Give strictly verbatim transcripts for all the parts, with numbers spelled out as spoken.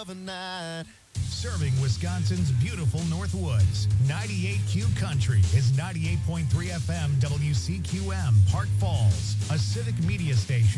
of a night. Serving Wisconsin's beautiful Northwoods, ninety-eight Q Country is ninety-eight point three F M W C Q M, Park Falls, a civic media station.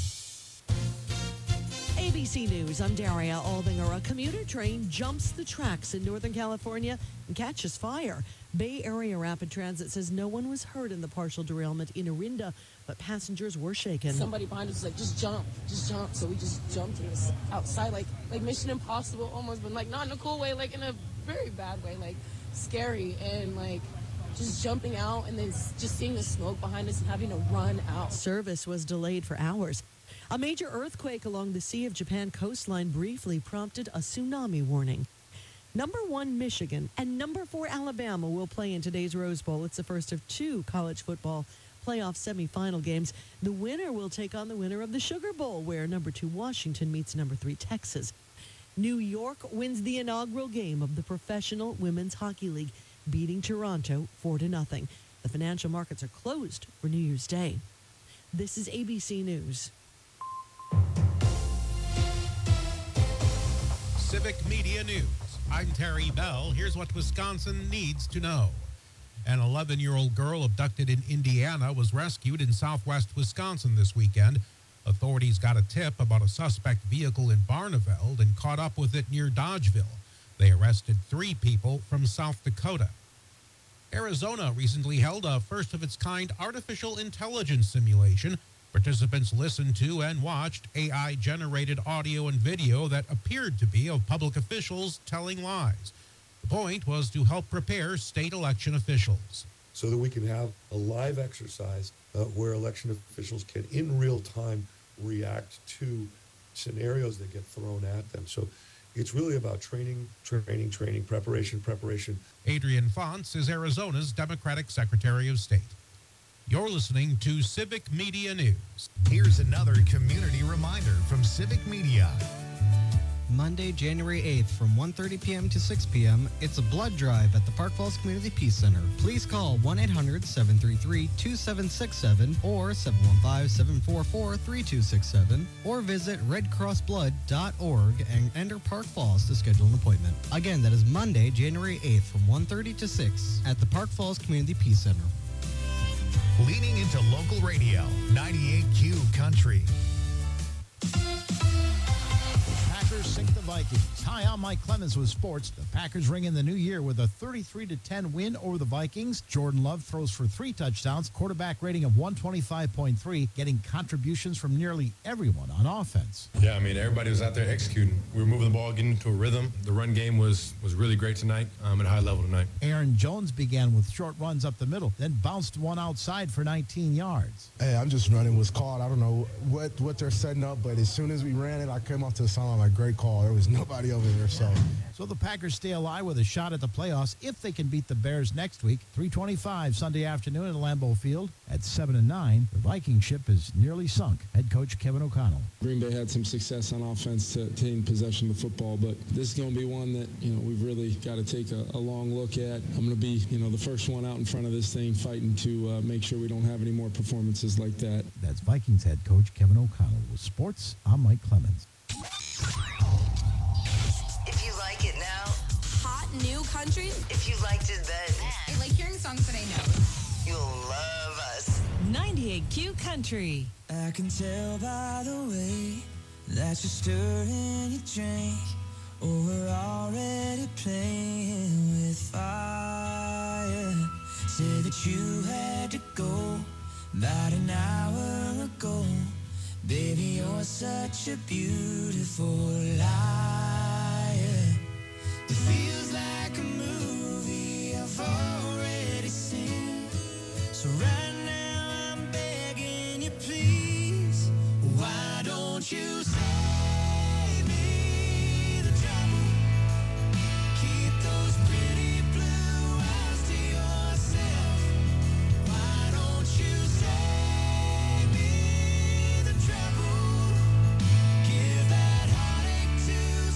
A B C News, I'm Daria Aldinger. A commuter train jumps the tracks in Northern California and catches fire. Bay Area Rapid Transit says no one was hurt in the partial derailment in Orinda, but passengers were shaken. Somebody behind us was like, just jump, just jump. So we just jumped and was outside, like like Mission Impossible almost, but like not in a cool way, like in a very bad way, like scary, and like just jumping out and then just seeing the smoke behind us and having to run out. Service was delayed for hours. A major earthquake along the Sea of Japan coastline briefly prompted a tsunami warning. Number one, Michigan, and number four, Alabama will play in today's Rose Bowl. It's the first of two college football playoff semifinal games. The winner will take on the winner of the Sugar Bowl, where number two, Washington, meets number three, Texas. New York wins the inaugural game of the Professional Women's Hockey League, beating Toronto four to nothing. The financial markets are closed for New Year's Day. This is A B C News. Civic Media News. I'm Terry Bell. Here's what Wisconsin needs to know. An eleven-year-old girl abducted in Indiana was rescued in southwest Wisconsin this weekend. Authorities got a tip about a suspect vehicle in Barneveld and caught up with it near Dodgeville. They arrested three people from South Dakota. Arizona recently held a first-of-its-kind artificial intelligence simulation. Participants listened to and watched A I-generated audio and video that appeared to be of public officials telling lies. The point was to help prepare state election officials. So that we can have a live exercise uh, where election officials can, in real time, react to scenarios that get thrown at them. So it's really about training, training, training, preparation, preparation. Adrian Fonts is Arizona's Democratic Secretary of State. You're listening to Civic Media News. Here's another community reminder from Civic Media. Monday, January eighth from one thirty p.m. to six p.m., it's a blood drive at the Park Falls Community Peace Center. Please call one eight hundred seven three three two seven six seven or seven one five seven four four three two six seven or visit red cross blood dot org and enter Park Falls to schedule an appointment. Again, that is Monday, January eighth from one thirty to six at the Park Falls Community Peace Center. Leaning into local radio, ninety-eight Q Country. Packers sink the Vikings. Hi, I'm Mike Clemens with sports. The Packers ring in the new year with a thirty-three to ten win over the Vikings. Jordan Love throws for three touchdowns, quarterback rating of one twenty-five point three, getting contributions from nearly everyone on offense. Yeah, I mean, everybody was out there executing. We were moving the ball, getting into a rhythm. The run game was was really great tonight, um, at a high level tonight. Aaron Jones began with short runs up the middle, then bounced one outside for nineteen yards. Hey, I'm just running what's called. I don't know what, what they're setting up, but as soon as we ran it, I came off to the sideline like, great call. There was nobody over there, so. So the Packers stay alive with a shot at the playoffs if they can beat the Bears next week. three twenty-five Sunday afternoon at Lambeau Field. At seven and nine, the Viking ship is nearly sunk. Head coach Kevin O'Connell. Green Bay had some success on offense to take possession of the football, but this is going to be one that, you know, we've really got to take a, a long look at. I'm going to be, you know, the first one out in front of this thing fighting to uh, make sure we don't have any more performances like that. That's Vikings head coach Kevin O'Connell. With sports, I'm Mike Clemens. If you like it now, hot new country. if you liked it then, I like hearing songs that I know. you'll love us. ninety-eight Q Country. I can tell by the way that you're stirring your drink. Oh, we're already playing with fire. Say that you had to go about an hour ago. Baby, you're such a beautiful liar. It feels like a movie I've already seen. So right now I'm begging you, please. Why don't you save me the trouble? Keep those pretty blue eyes to yourself. Why don't you save me the trouble? Give that heartache to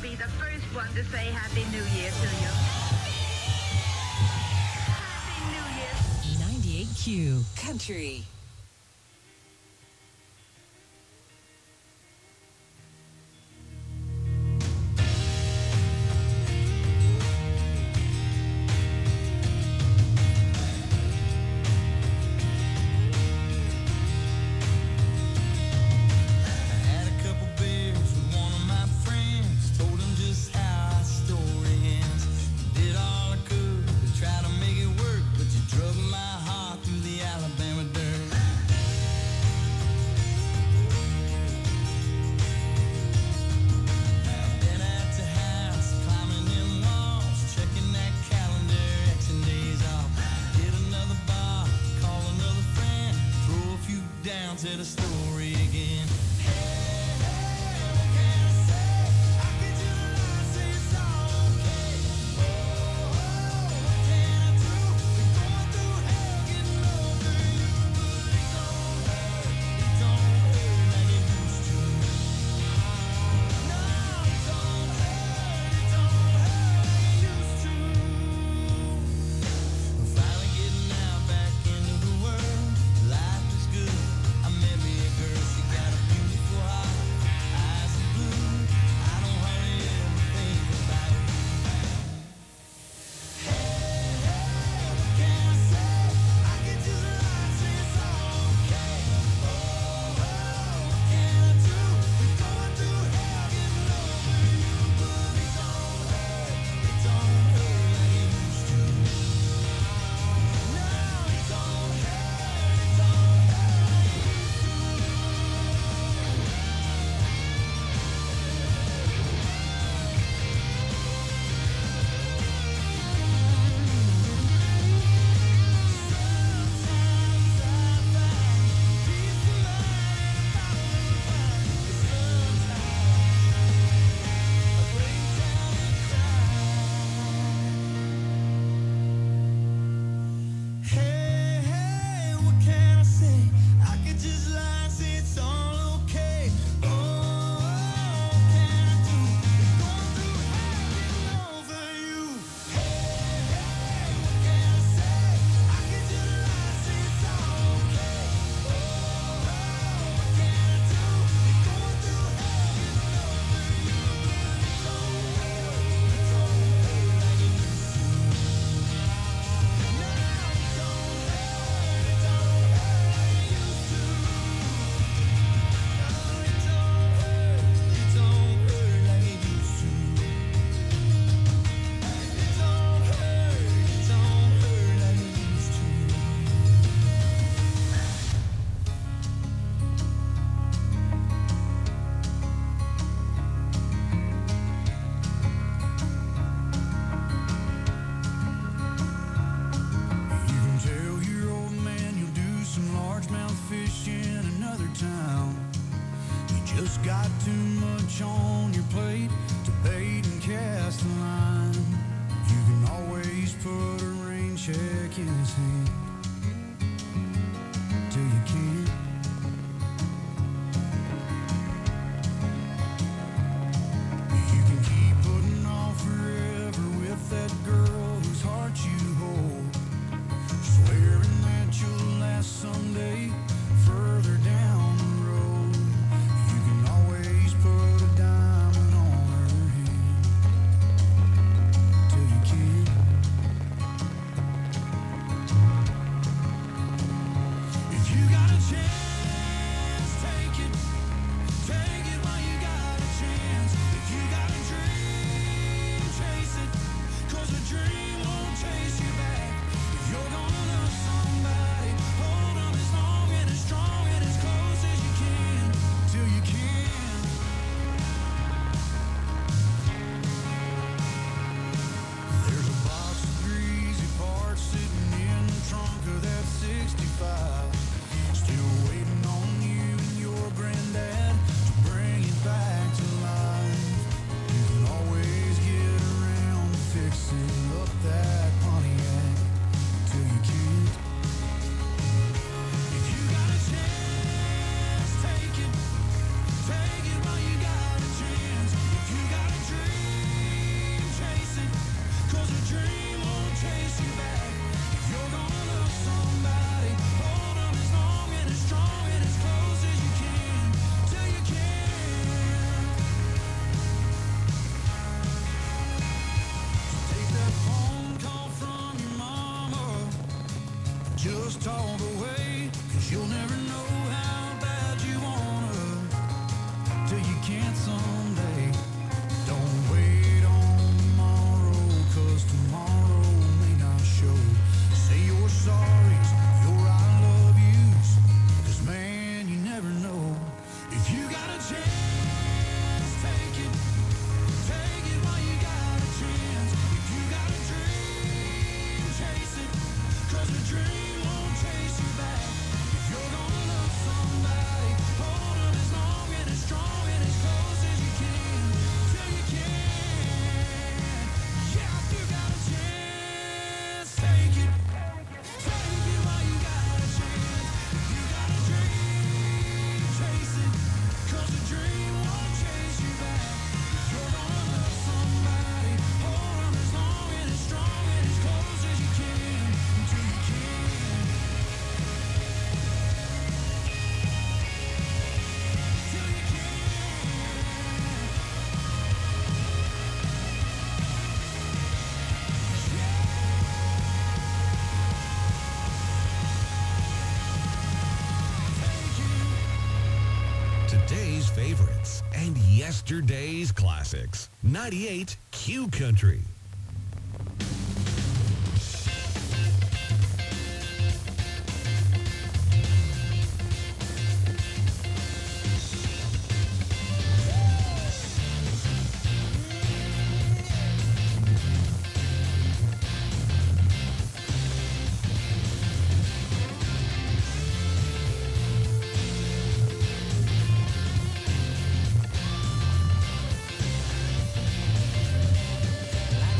be the first one to say Happy New Year to you. Happy New Year. ninety-eight Q Country. someday. Don't wait on tomorrow, 'cause tomorrow may not show. Say your sorries, your I love yous, 'cause man, you never know. If you got a chance, take it. Take it while you got a chance. If you got a dream, chase it, 'cause a dream won't chase you back. If you're gonna love somebody, hold them as long and as strong and as close as you can, till you can. Yeah, if you got a chance, take it. Take it while you got a chance. If you got a dream, chase it, 'cause a dream won't chase you back. If you're gonna love somebody, hold them as long and as strong and as close as you can, until you can. Till you can. Today's favorites and yesterday's classics. ninety-eight Q Country. Like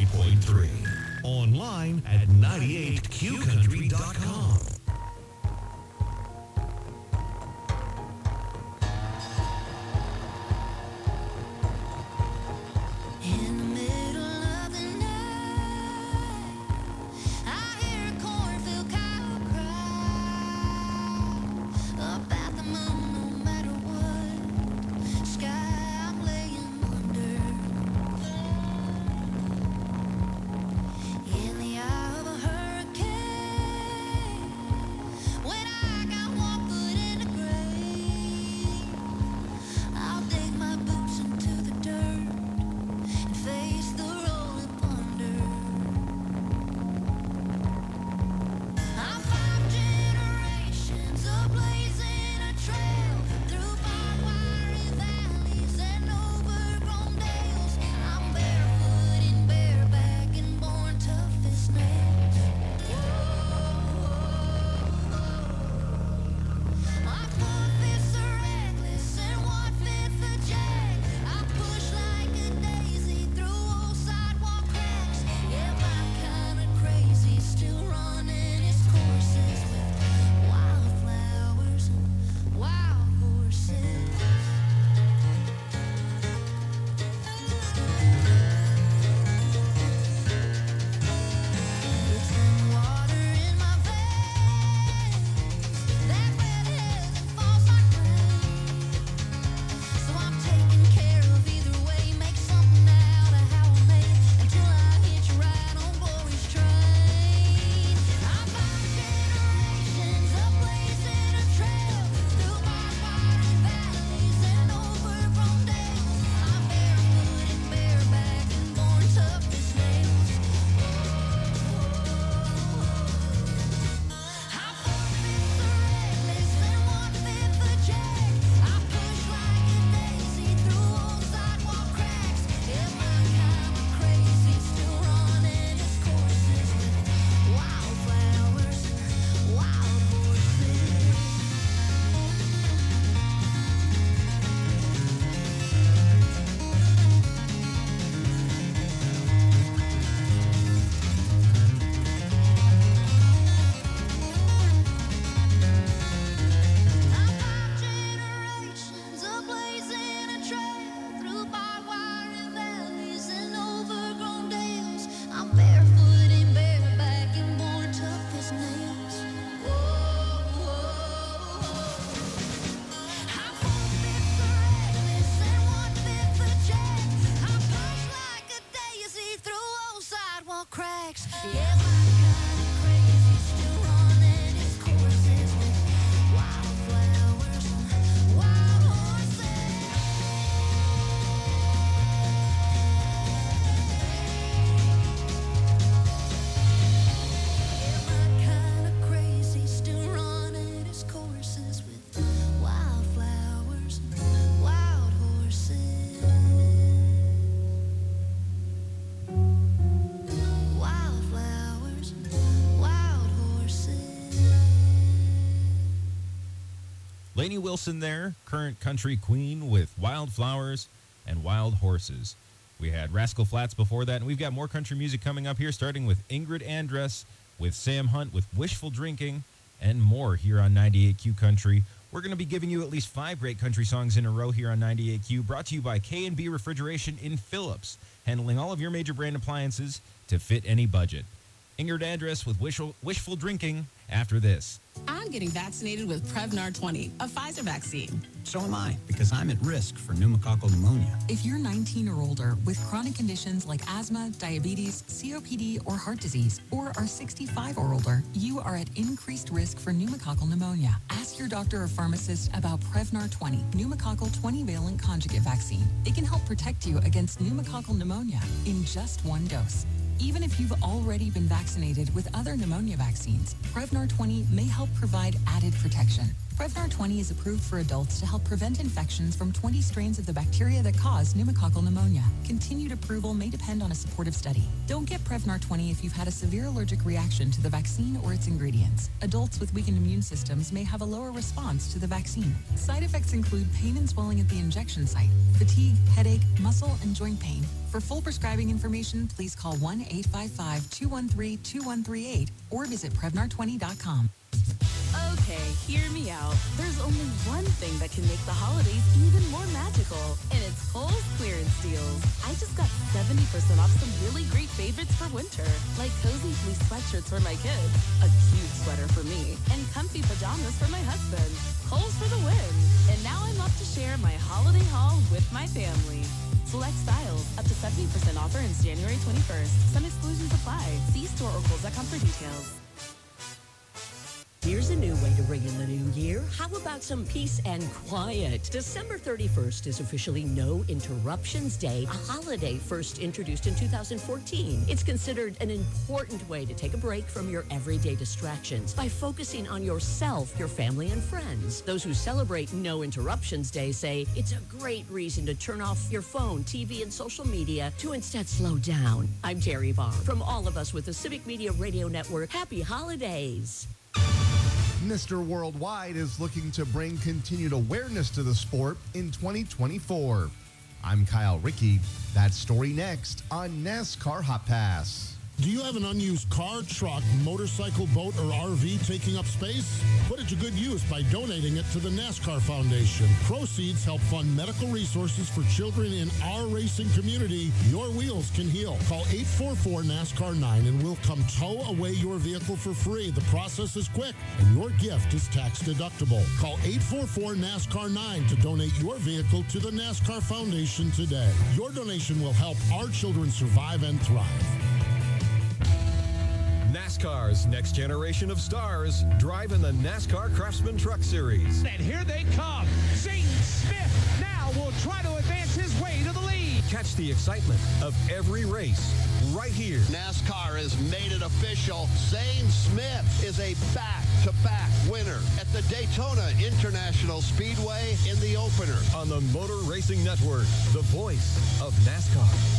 ninety-eight point three. Online at ninety-eight q country dot com. In the middle of the night, I hear a cornfield cow cry about the moon, no matter what sky I'm laying under. In the eye of a hurricane, when I got one foot in the grave, I'll dig my boots into the dirt and face the rolling thunder. I'm five generations of blazing a trail through barbed wire valleys and overgrown dales. I'm barefoot and bareback and born tough as nails. My foot fists are reckless and one fifth a jack. I push like a daisy through old sidewalk cracks. Yeah, my kind of crazy, still running its courses with wildflowers and wild horses. Between water in my veins, that red heaven falls like rain. So I'm taking care of either way, make something out of how I made until I hit you right on glory's train. I'm five generations of blazing a trail through barbed wire valleys and overgrown dales. I'm barefoot and bareback and born tough as nails. I'm four fifths a reckless and one fifth a jack. I push like a daisy through old sidewalk cracks. Yeah, my kind of crazy, still running its courses with wildflowers and wild horses. Generations of blazing a trail through barbed wire valleys and overgrown dales. I'm barefoot and bareback and born tough as nails. Whoa, whoa, I'm four fifths a reckless and one fifth a jack. I push like a daisy through old sidewalk cracks. Yeah, my kind of crazy, still running its courses with wildflowers and wild horses. Yeah, my kind of crazy, still running its courses with wildflowers and wild horses. Wildflowers and wild horses. Lainey Wilson there, current country queen with Wildflowers and Wild Horses. We had Rascal Flatts before that, and we've got more country music coming up here, starting with Ingrid Andress, with Sam Hunt, with Wishful Drinking, and more here on ninety-eight Q Country. We're going to be giving you at least five great country songs in a row here on ninety-eight Q, brought to you by K and B Refrigeration in Phillips, handling all of your major brand appliances to fit any budget. Ingrid Andress with Wishful, Wishful Drinking after this. I'm getting vaccinated with Prevnar twenty, a Pfizer vaccine. So am I, because I'm at risk for pneumococcal pneumonia. If you're nineteen or older with chronic conditions like asthma, diabetes, C O P D, or heart disease, or are sixty-five or older, you are at increased risk for pneumococcal pneumonia. Ask your doctor or pharmacist about Prevnar twenty, pneumococcal twenty-valent conjugate vaccine. It can help protect you against pneumococcal pneumonia in just one dose. Even if you've already been vaccinated with other pneumonia vaccines, Prevnar twenty may help provide added protection. Prevnar twenty is approved for adults to help prevent infections from twenty strains of the bacteria that cause pneumococcal pneumonia. Continued approval may depend on a supportive study. Don't get Prevnar twenty if you've had a severe allergic reaction to the vaccine or its ingredients. Adults with weakened immune systems may have a lower response to the vaccine. Side effects include pain and swelling at the injection site, fatigue, headache, muscle and joint pain, For full prescribing information, please call one eight five five, two one three, two one three eight or visit Prevnar twenty dot com. Okay, hear me out. There's only one thing that can make the holidays even more magical, and it's Kohl's clearance deals. I just got seventy percent off some really great favorites for winter, like cozy fleece sweatshirts for my kids, a cute sweater for me, and comfy pajamas for my husband. Kohl's for the win. And now I'm off to share my holiday haul with my family. Select styles, up to seventy percent offer ends January twenty-first. Some exclusions apply. See store or Kohl's dot com for details. Here's a new way to ring in the new year. How about some peace and quiet? December thirty-first is officially No Interruptions Day, a holiday first introduced in two thousand fourteen. It's considered an important way to take a break from your everyday distractions by focusing on yourself, your family, and friends. Those who celebrate No Interruptions Day say it's a great reason to turn off your phone, T V, and social media to instead slow down. I'm Terry Barr. From all of us with the Civic Media Radio Network, happy holidays. Mister Worldwide is looking to bring continued awareness to the sport in twenty twenty-four. I'm Kyle Rickey. That story next on NASCAR Hot Pass. Do you have an unused car, truck, motorcycle, boat, or R V taking up space? Put it to good use by donating it to the NASCAR Foundation. Proceeds help fund medical resources for children in our racing community. Your wheels can heal. Call eight four four NASCAR nine and we'll come tow away your vehicle for free. The process is quick and your gift is tax deductible. Call eight four four NASCAR nine to donate your vehicle to the NASCAR Foundation today. Your donation will help our children survive and thrive. NASCAR's next generation of stars drive in the NASCAR Craftsman Truck Series. And here they come. Zane Smith now will try to advance his way to the lead. Catch the excitement of every race right here. NASCAR has made it official. Zane Smith is a back-to-back winner at the Daytona International Speedway in the opener. On the Motor Racing Network, the voice of NASCAR.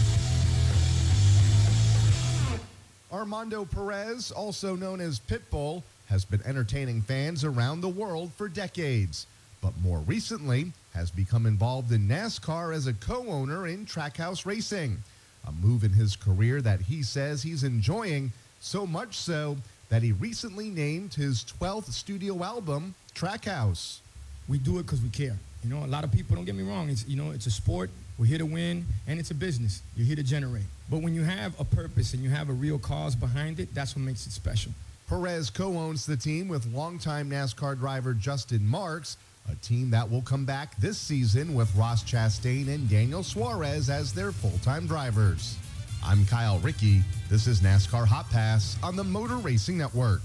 Armando Perez, also known as Pitbull, has been entertaining fans around the world for decades, but more recently has become involved in NASCAR as a co-owner in Trackhouse Racing, a move in his career that he says he's enjoying, so much so that he recently named his twelfth studio album Trackhouse. We do it because we care. You know, a lot of people, don't get me wrong, it's, you know, it's a sport. We're here to win, and it's a business. You're here to generate. But when you have a purpose and you have a real cause behind it, that's what makes it special. Perez co-owns the team with longtime NASCAR driver Justin Marks, a team that will come back this season with Ross Chastain and Daniel Suarez as their full-time drivers. I'm Kyle Rickey. This is NASCAR Hot Pass on the Motor Racing Network.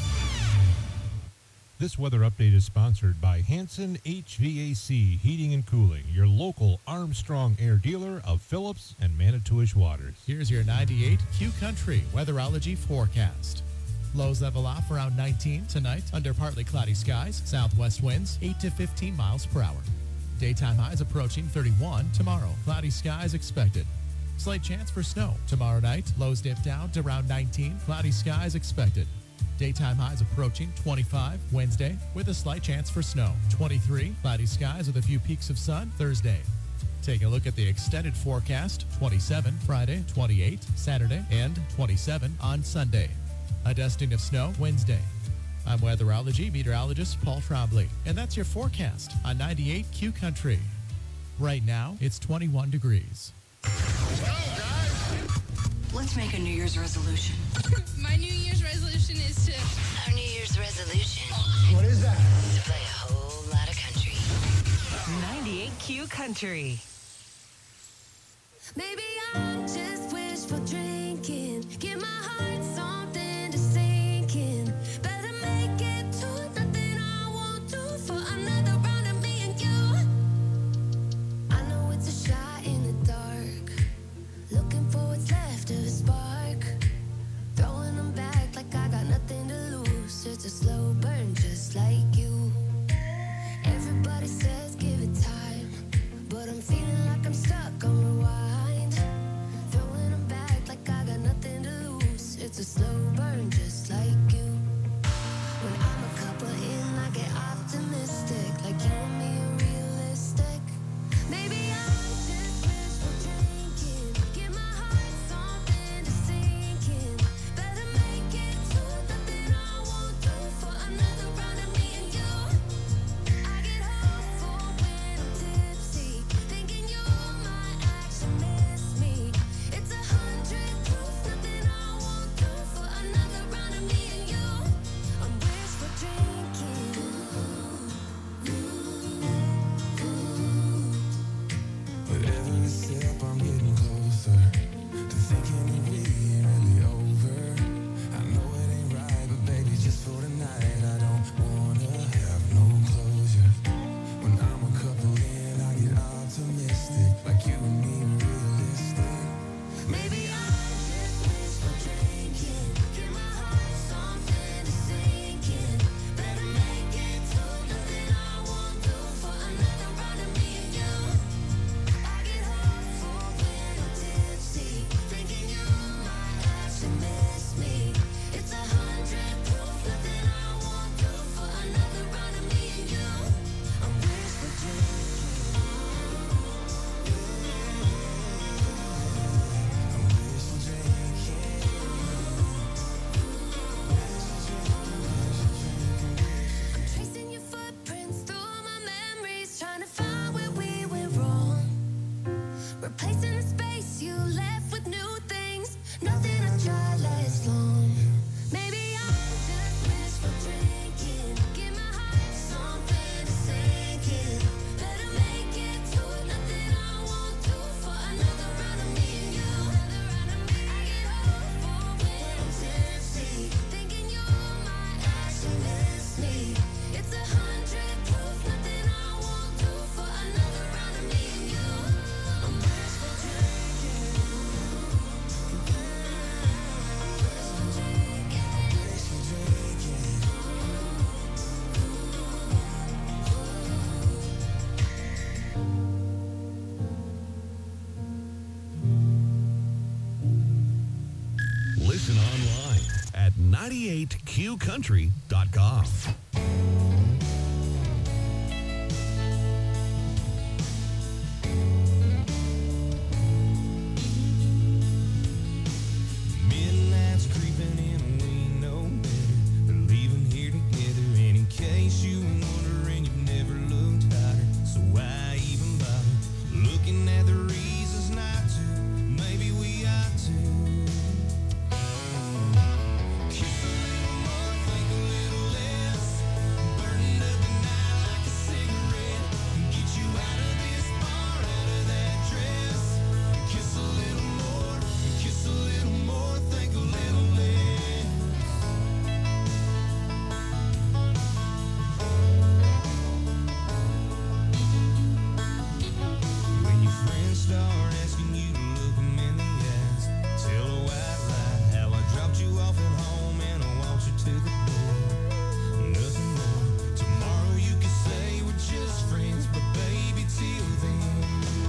This weather update is sponsored by Hanson H V A C Heating and Cooling, your local Armstrong Air dealer of Phillips and Manitowish Waters. Here's your ninety-eight Q Country weatherology forecast. Lows level off around nineteen tonight under partly cloudy skies. Southwest winds eight to fifteen miles per hour. Daytime highs approaching thirty-one tomorrow. Cloudy skies expected. Slight chance for snow tomorrow night. Lows dip down to around nineteen. Cloudy skies expected. Daytime highs approaching twenty-five Wednesday with a slight chance for snow. twenty-three cloudy skies with a few peaks of sun Thursday. Take a look at the extended forecast. twenty-seven Friday, twenty-eight Saturday, and twenty-seven on Sunday. A dusting of snow Wednesday. I'm weatherology meteorologist Paul Trombley, and that's your forecast on ninety-eight Q Country. Right now, it's twenty-one degrees. Let's make a New Year's resolution. My New Year's resolution is to... Our New Year's resolution. What is that? To play a whole lot of country. ninety-eight Q Country. Maybe I'm just wishful drinking. Give my heart something to sink in. Better make it to nothing I won't do for another round of me and you. I know it's a shot in the dark. Looking for what's left of a spark. Throwing them back like I got nothing to lose. It's a slow burn just like you. Everybody says give it time, but I'm feeling like I'm stuck on rewind. Throwing them back like I got nothing to lose. It's a slow burn just like you. When I'm a couple in, I get optimistic. Like you and me are realistic. Maybe I'm just wishful drinking. Give Listen online at ninety-eight q country dot com. Midnight's creeping in and we know better. We're leaving here together, and in case you were wondering, you've never looked hotter. So why even bother looking at the reasons not to? Maybe we ought to. Kiss a little more, think a little less. Burning up the night like a cigarette. Get you out of this bar, out of that dress. Kiss a little more, kiss a little more, think a little less. When your friends start asking you to look 'em in the eyes, tell a white lie how I dropped you off at home and I walked you to the door. Nothing more. Tomorrow you can say we're just friends, but baby, till then,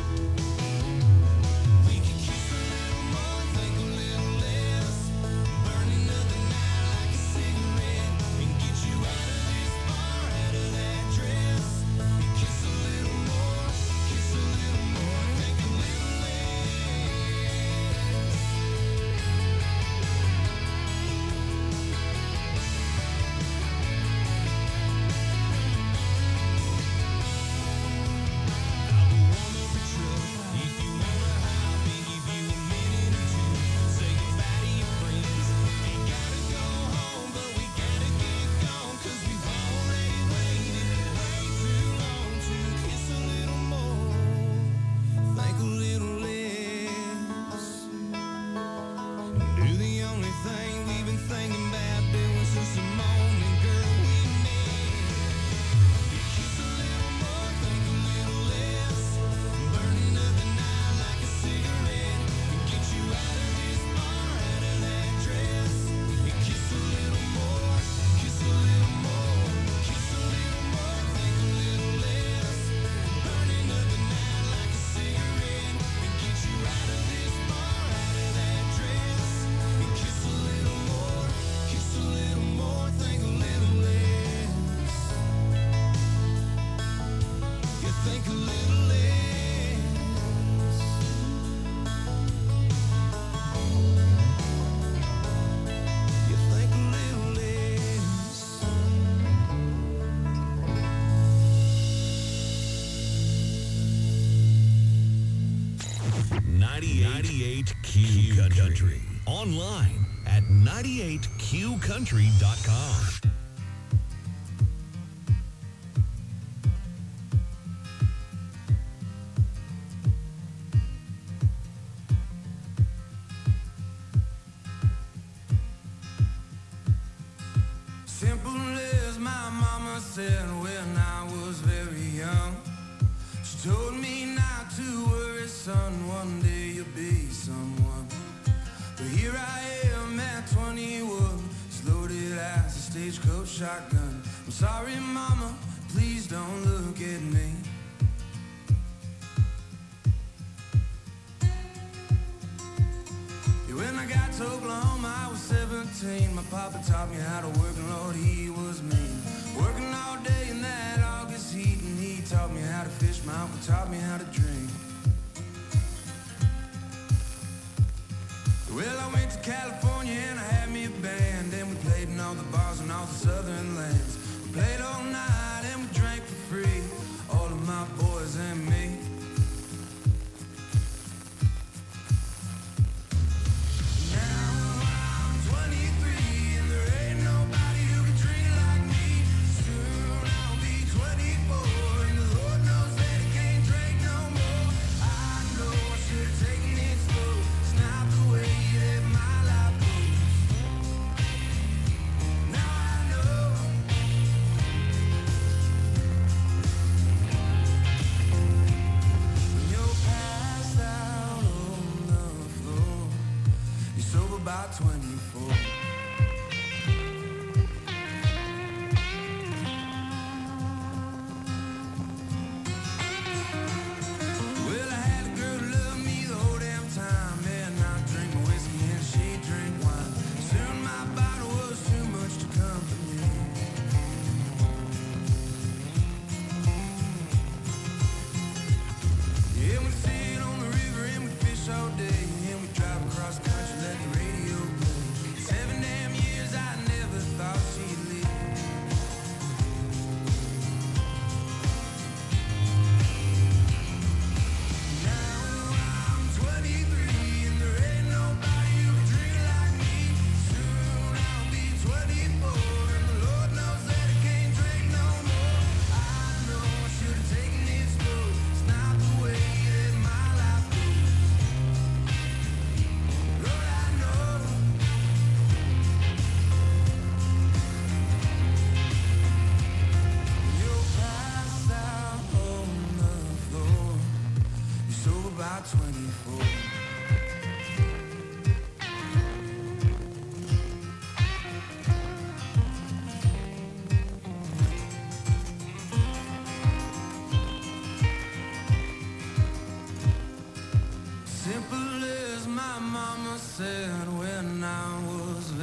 we can kiss a little more, think a little less. Burning up the night like a cigarette, and get you out of this bar, out of that dress. Kiss a little more, kiss a little more, think a little less. I'll go warm up your truck if you wanna hop in, give you a minute or two. Say goodbye to your friends. Ain't gotta go home, but we gotta get gone, 'cause we've already waited way too long to kiss a little more, think a little less. Do the only thing we've been thinking about doing since the morning, girl, we met. Kiss a little more, think a little less. Burning up the night like a cigarette, and get you out of this bar, out of that dress. Kiss a little more, kiss a little more, kiss a little more, think a little less. Burning up the night like a cigarette, and get you out of this bar, out of that dress. Kiss a little more, kiss a little more, think a little less. You think a little less. You think a little less. ninety-eight Q Country. Online at ninety-eight q country dot com. Simple as my mama said when I was very young. She told me not to worry, son, one day you'll be someone. But here I am at twenty-one, as loaded as a stagecoach shotgun. I'm sorry, mama, please don't look at me. Yeah, when I got to Oklahoma, I was seventeen. My papa taught me how to work, and Lord, he was mean. Working all day in that August heat, and he taught me how to fish. My uncle taught me how to drink. Well, I went to California and I had me a band, and we played in all the bars and all the southern lands. We played all night and we drank for free, all of my boys and me. Now I'm twenty-three and there ain't nobody who can drink like me. Soon I'll be twenty-four and the Lord knows that I can't drink no more. I know I should have taken it slow. It's not the way that my life goes. Now I know. When you're passed out on the floor, you're sober by twenty-four. Well, I had a girl who loved me the whole damn time, and I drink my whiskey and she drink wine.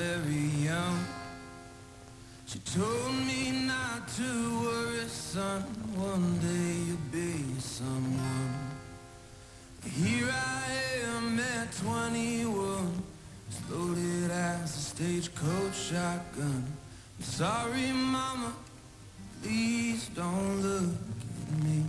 very young. She told me not to worry, son, one day you'll be someone. Here I am at twenty-one, as loaded as a stagecoach shotgun. I'm sorry, mama, please don't look at me.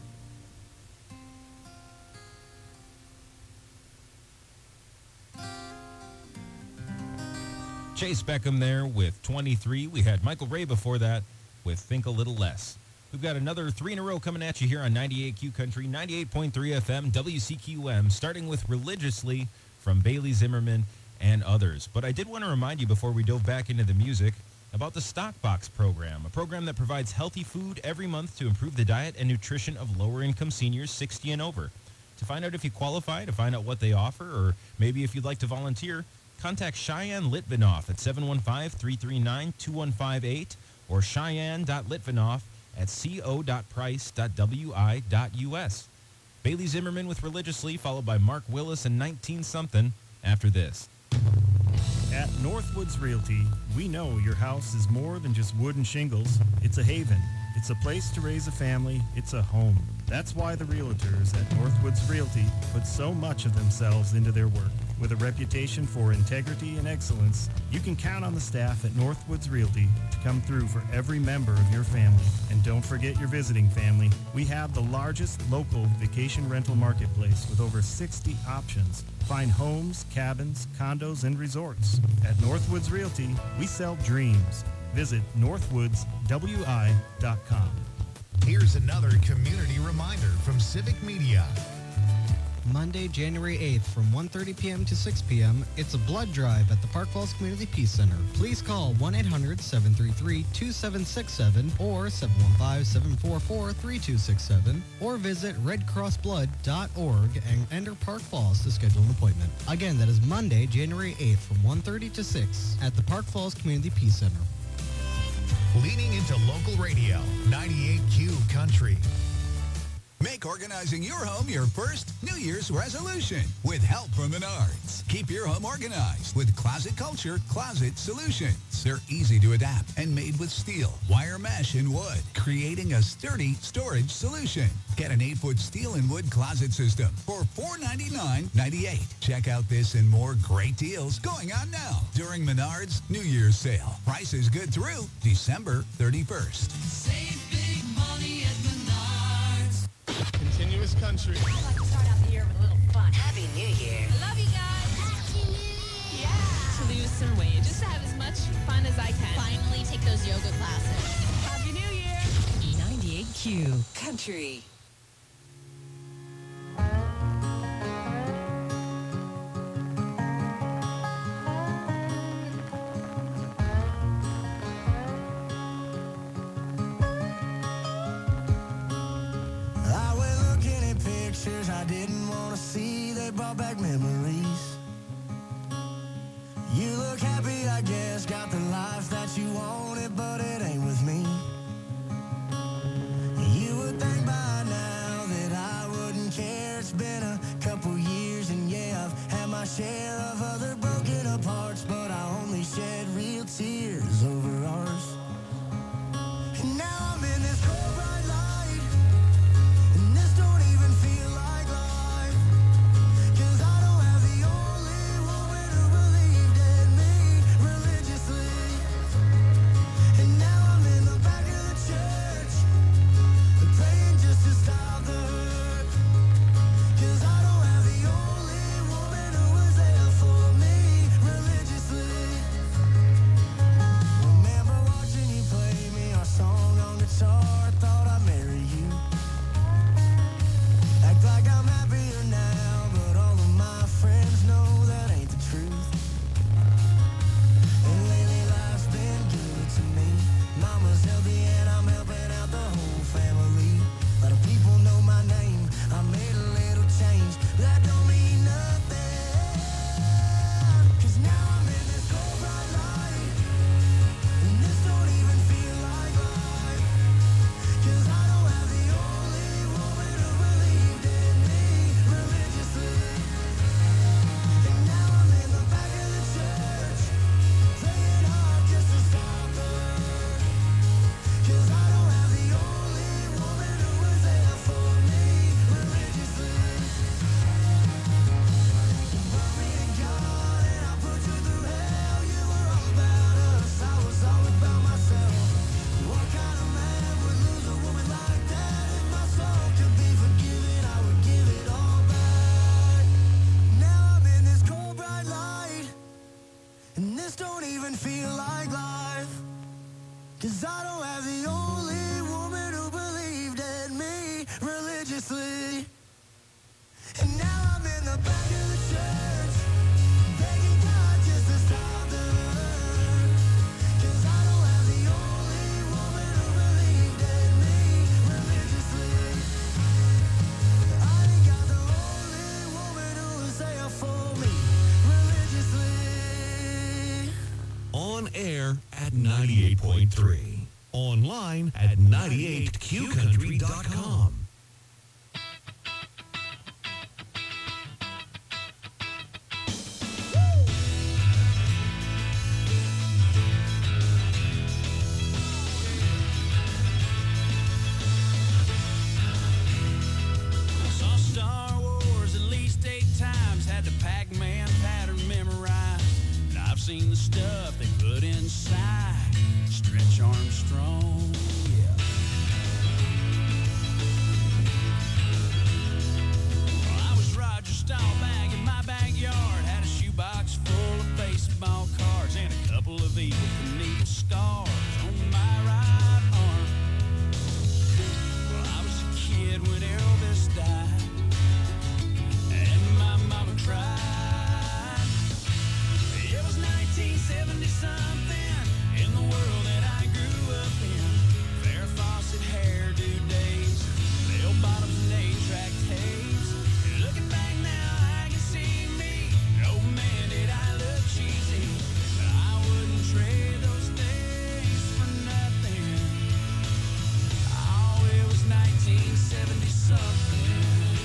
Chase Beckham there with twenty-three. We had Michael Ray before that with Think a Little Less. We've got another three in a row coming at you here on ninety-eight Q Country, ninety-eight point three F M, W C Q M, starting with Religiously from Bailey Zimmerman and others. But I did want to remind you before we dove back into the music about the Stock Box program, a program that provides healthy food every month to improve the diet and nutrition of lower-income seniors sixty and over. To find out if you qualify, to find out what they offer, or maybe if you'd like to volunteer, contact Cheyenne Litvinoff at seven one five, three three nine, two one five eight or cheyenne dot litvinoff at co dot price dot w i dot u s. Bailey Zimmerman with Religiously, followed by Mark Willis and nineteen something after this. At Northwoods Realty, we know your house is more than just wood and shingles. It's a haven. It's a place to raise a family. It's a home. That's why the realtors at Northwoods Realty put so much of themselves into their work. With a reputation for integrity and excellence, you can count on the staff at Northwoods Realty to come through for every member of your family. And don't forget your visiting family. We have the largest local vacation rental marketplace with over sixty options. Find homes, cabins, condos, and resorts. At Northwoods Realty, we sell dreams. Visit northwoods w i dot com. Here's another community reminder from Civic Media. Monday, January eighth from one thirty p.m. to six p.m. It's a blood drive at the Park Falls Community Peace Center. Please call one eight hundred, seven three three, two seven six seven or seven one five, seven four four, three two six seven or visit red cross blood dot org and enter Park Falls to schedule an appointment. Again, that is Monday, January eighth from one thirty to six at the Park Falls Community Peace Center. Leaning into local radio, ninety-eight Q Country. Make organizing your home your first New Year's resolution with help from Menards. Keep your home organized with Closet Culture Closet Solutions. They're easy to adapt and made with steel, wire mesh, and wood, creating a sturdy storage solution. Get an eight-foot steel and wood closet system for four ninety-nine ninety-eight. Check out this and more great deals going on now during Menards New Year's sale. Prices good through December thirty-first. Save big money at Menards. Continuous country. I'd like to start out the year with a little fun. Happy New Year. I love you guys. Happy New Year. Yeah. To lose some weight. Just to have as much fun as I can. Finally take those yoga classes. Happy New Year. ninety-eight Q Country. I went looking at pictures I didn't want to see. They brought back memories. You look happy, I guess. Got the life that you wanted, but it ain't with me. You would think by now that I wouldn't care. It's been a couple years, and yeah, I've had my share of other broken apart, but I only shed real tears over ours. And now I'm in this cold bright light, and this don't even feel like life, 'cause I don't have And this don't even feel like life. Cause I don't have the only woman who believed in me religiously. And now I'm in the back of the church, begging God just to stop the hurt. Cause I don't have the only woman who believed in me religiously. I ain't got the only woman who was there for me religiously. On air at ninety-eight point three. Online at ninety-eight q country dot com. Saw Star Wars at least eight times, had the Pac-Man pattern memorized. And I've seen the stuff they put inside Stretch Armstrong, yeah. Well, I was Roger Staubach in my backyard, had a shoebox full of baseball cards and a couple of Evel Knievel scars on my right arm. Well, I was a kid when Elvis died, and my mama cried. It was nineteen seventy something in the world that I grew up in. Farrah Fawcett hairdo days, bell bottoms and eight-track tapes. Looking back now, I can see me. Oh man, did I look cheesy. But I wouldn't trade those days for nothing. Oh, it was nineteen seventy something.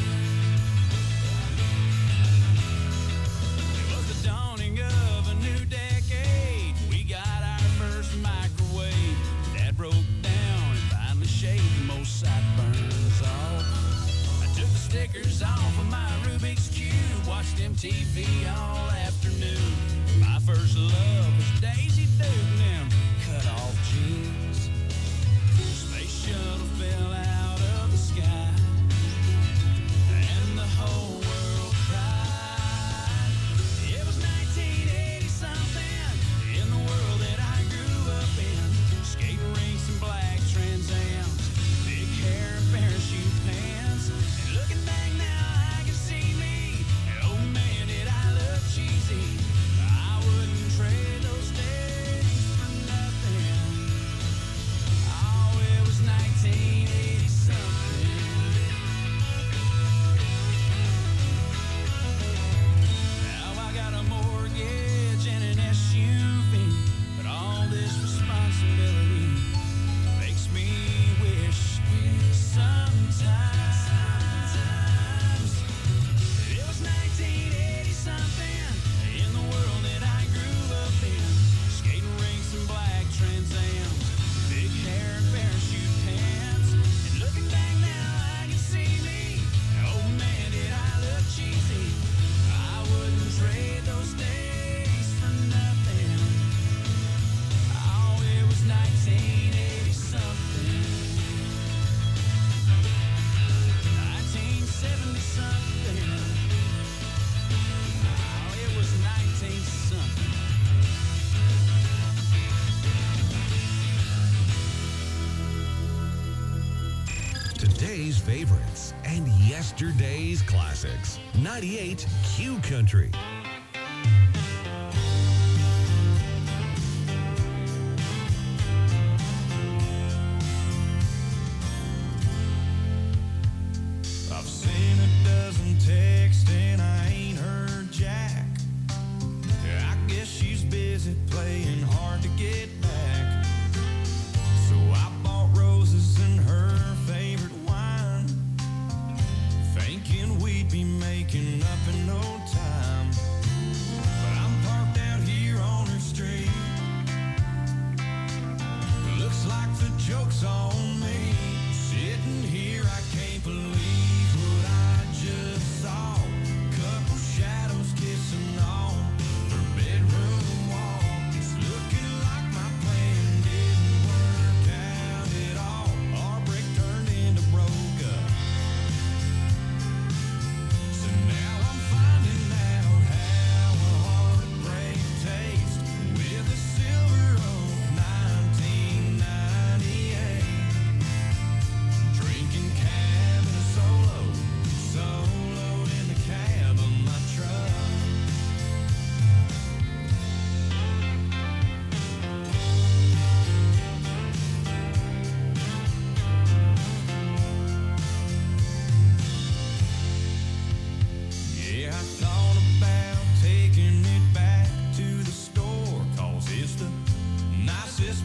It was the dawning of a new decade. We got our first microwave. Dad broke down and finally shaved most sideburns off. I took the stickers off of my Rubik's Cube, watched M T V all afternoon. My first love was Daisy Duke and them cut-off jeans. Space shuttle fell out of the sky, and the whole world cried. It was nineteen eighty something in the world that I grew up in. Skating rinks and black Trans Ams, big hair and parachute pants. And looking back now, I can see me. And oh man, did I look cheesy. I wouldn't trade those days for nothing. Oh, it was nineteen eighty something. Now I got a mortgage and an S U V, but all this responsibility makes me wish sometimes it was nineteen eighty something in the world that I grew up in. Skating rinks and black Trans Ams, big hair and parachute pants. And looking back now, I can see me. Oh man, did I look cheesy. I wouldn't trade those days for nothing. Oh, it was nineteen eighty something. nineteen seventy something. Oh, it was nineteen something. Today's favorites and yesterday's classics. ninety-eight Q Country. I've seen a dozen texts and I ain't heard Jack. I guess she's busy playing hard to get back. So I bought roses and her favorite wine, thinking we'd be making up in no time. But I'm parked out here on her street. Looks like the joke's on me. Sitting here, I can't believe what I just saw. Couple shadows kissing on her bedroom wall. It's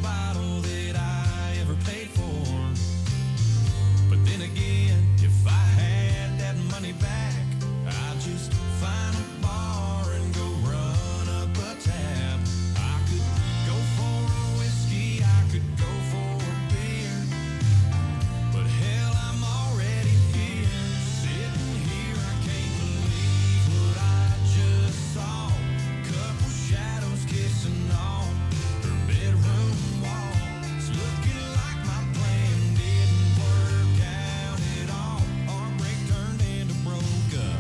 bottle that I ever paid for. But then again, if I had that money back, I'd just find a bar and go run up a tab. I could go for a whiskey, I could go for a beer, but hell, I'm already here, sitting here. I can't believe what I just saw. Couple shadows kissing on her bedroom wall. It's looking like my plan didn't work out at all. Heartbreak turned into broke up.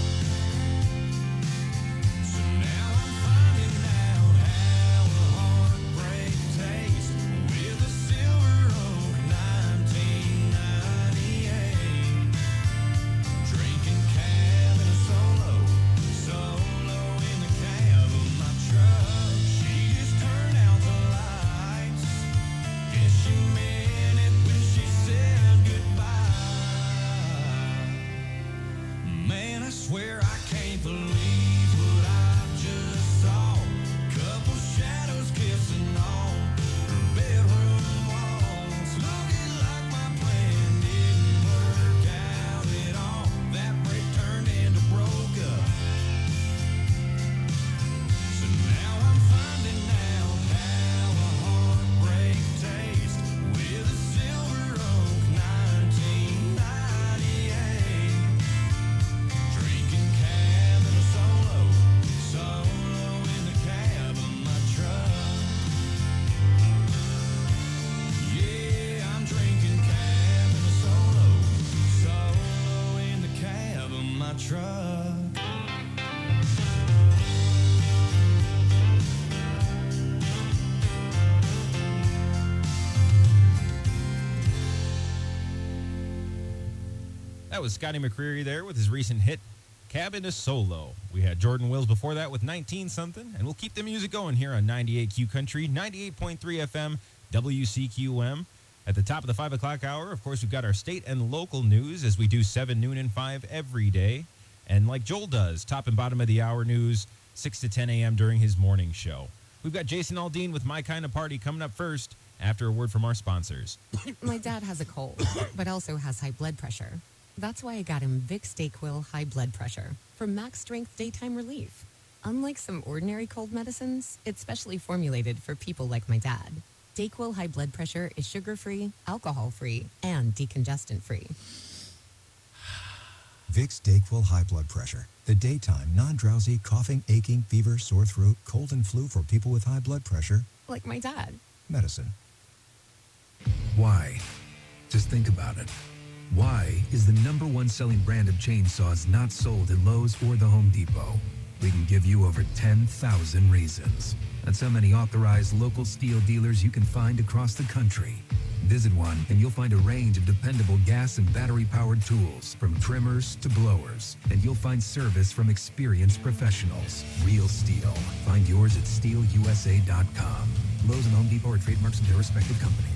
So now I'm finding out how a heartbreak tastes with a Silver Oak nineteen ninety-eight. Drinking cab in a solo, solo in the cab of my truck. She just turned out the lights. Guess she meant it when she said goodbye. Man, I swear I can't believe what I just saw. Couple shadows kissing on her bedroom walls. Looking like my plan didn't work out at all. That break turned into broke up. So now I'm finding out how a heartbreak tastes with a Silver Oak nineteen ninety-eight. Drinking cab in a solo, solo in the cab of my truck. Yeah, I'm drinking cab in a solo, solo in the cab of my truck. That was Scotty McCreery there with his recent hit, Cabin is Solo. We had Jordan Wills before that with nineteen something, and we'll keep the music going here on ninety-eight Q Country, ninety-eight point three F M, W C Q M. At the top of the five o'clock hour, of course, we've got our state and local news as we do seven, noon, and five every day. And like Joel does, top and bottom of the hour news, six to ten a.m. during his morning show. We've got Jason Aldean with My Kind of Party coming up first after a word from our sponsors. My dad has a cold, but also has high blood pressure. That's why I got him Vicks DayQuil High Blood Pressure for max strength daytime relief. Unlike some ordinary cold medicines, it's specially formulated for people like my dad. DayQuil High Blood Pressure is sugar-free, alcohol-free, and decongestant-free. Vicks DayQuil High Blood Pressure. The daytime, non-drowsy, coughing, aching, fever, sore throat, cold, and flu for people with high blood pressure. Like my dad. Medicine. Why? Just think about it. Why is the number one selling brand of chainsaws not sold at Lowe's or the Home Depot? We can give you over ten thousand reasons. That's how many authorized local steel dealers you can find across the country. Visit one and you'll find a range of dependable gas and battery-powered tools, from trimmers to blowers. And you'll find service from experienced professionals. Real steel. Find yours at steel U S A dot com. Lowe's and Home Depot are trademarks of their respective companies.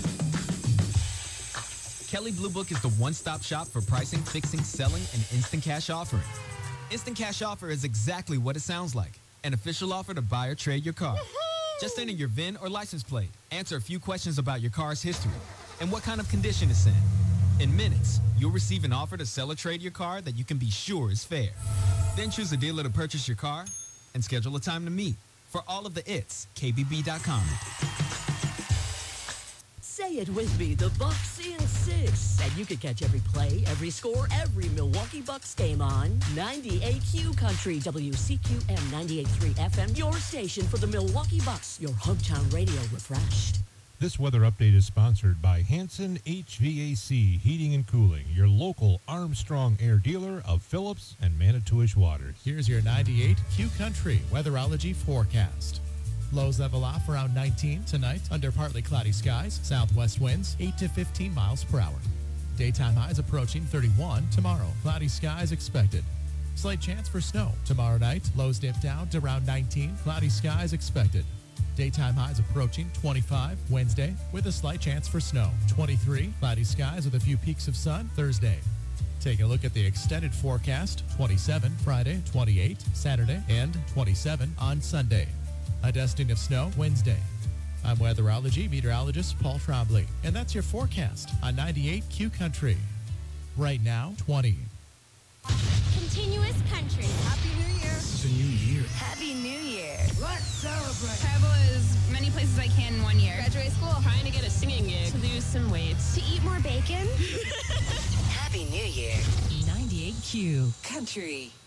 Kelly Blue Book is the one-stop shop for pricing, fixing, selling, and instant cash offering. Instant Cash Offer is exactly what it sounds like. An official offer to buy or trade your car. Just enter your V I N or license plate, answer a few questions about your car's history, and what kind of condition it's in. In minutes, you'll receive an offer to sell or trade your car that you can be sure is fair. Then choose a dealer to purchase your car and schedule a time to meet. For all of the its, K B B dot com. Say it with me, the Bucks in six. And you can catch every play, every score, every Milwaukee Bucks game on ninety-eight Q Country, W C Q M ninety-eight point three F M, your station for the Milwaukee Bucks, your hometown radio refreshed. This weather update is sponsored by Hanson H V A C Heating and Cooling, your local Armstrong Air dealer of Phillips and Manitowish Waters. Here's your ninety-eight Q Country weatherology forecast. Lows level off around nineteen tonight under partly cloudy skies. Southwest winds eight to fifteen miles per hour. Daytime highs approaching thirty-one tomorrow. Cloudy skies expected. Slight chance for snow tomorrow night. Lows dip down to around nineteen. Cloudy skies expected. Daytime highs approaching twenty-five Wednesday with a slight chance for snow. twenty-three cloudy skies with a few peaks of sun Thursday. Take a look at the extended forecast. twenty-seven Friday, twenty-eight Saturday, and twenty-seven on Sunday. A dusting of snow Wednesday. I'm weatherology meteorologist Paul Trombley, and that's your forecast on ninety-eight Q Country. Right now, twenty. Continuous country. Happy New Year. It's a new year. Happy New Year. Let's celebrate. Travel as many places I can in one year. Graduate school. Trying to get a singing gig. To lose some weight. To eat more bacon. Happy New Year. ninety-eight Q Country.